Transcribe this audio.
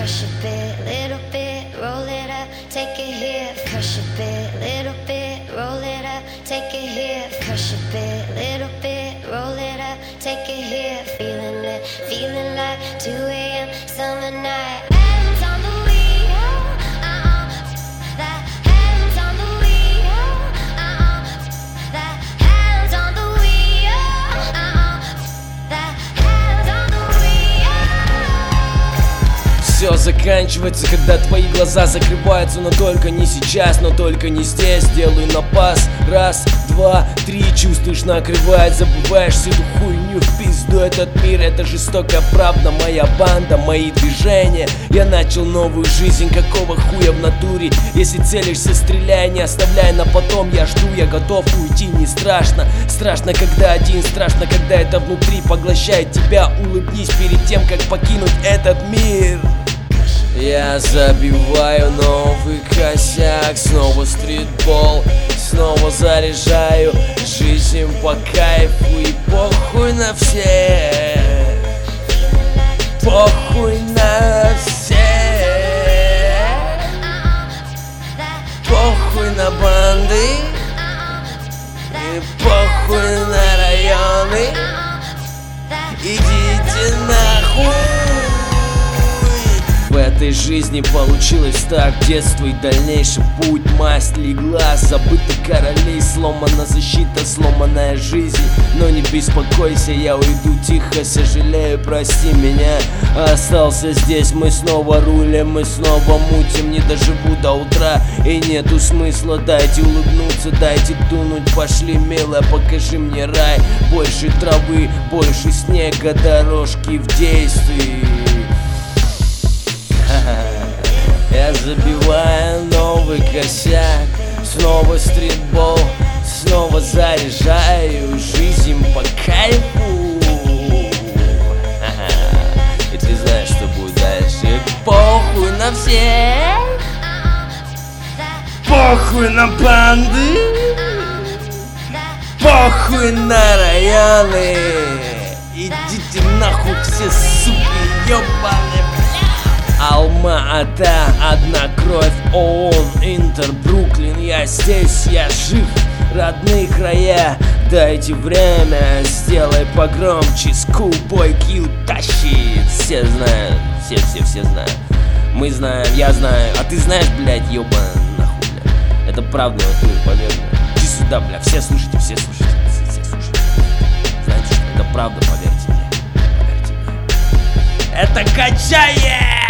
crush a bit, little bit, roll it up, take it here. Crush a bit, little bit, roll it up, take it here. Crush a bit, little bit, roll it up, take it here. Feeling it, feeling like 2 a.m. summer night. Hands on the wheel, that hands on the wheel, that hands on the wheel, that hands on the wheel. Все заканчивается, когда твои глаза закрываются. Но только не сейчас, но только не здесь. Делаю на пас, раз, два, три. Чувствуешь, накрывает, забываешь всю эту хуйню. В пизду этот мир, это жестокая правда. Моя банда, мои движения. Я начал новую жизнь, какого хуя в натуре? Если целишься, стреляй, не оставляй на потом. Я жду, я готов уйти, не страшно. Страшно, когда один, страшно, когда это внутри поглощает тебя. Улыбнись перед тем, как покинуть этот мир. Я забиваю новый косяк, снова стритбол, снова заряжаю жизнь по кайфу. И похуй на всех, похуй на всех, похуй на банды, и похуй на районы. Идите нахуй. В этой жизни получилось так, детство и дальнейший путь. Масть легла, забыты королей, сломана защита, сломанная жизнь. Но не беспокойся, я уйду тихо, сожалею, прости меня. Остался здесь, мы снова рулим, мы снова мутим. Не доживу до утра и нету смысла. Дайте улыбнуться, дайте тунуть, пошли, милая, покажи мне рай. Больше травы, больше снега, дорожки в действии. Я забиваю новый косяк, снова стритбол, снова заряжаю жизнь по кайфу. И ты знаешь, что будет дальше. Похуй на всех, похуй на банды, похуй на районы. Идите нахуй все, суки, ёбаные. Алма-Ата, одна кровь, ООН, Интер, Бруклин. Я здесь, я жив, родные края. Дайте время, сделай погромче. Schoolboy Q тащит. Все знают, все знают. Мы знаем, я знаю, а ты знаешь, блядь, ёбаный нахуй, блядь. Это правда, поверь мне. Иди сюда, блядь, все слушайте, все слушайте. Знаете, что это правда, поверьте мне. Это качает!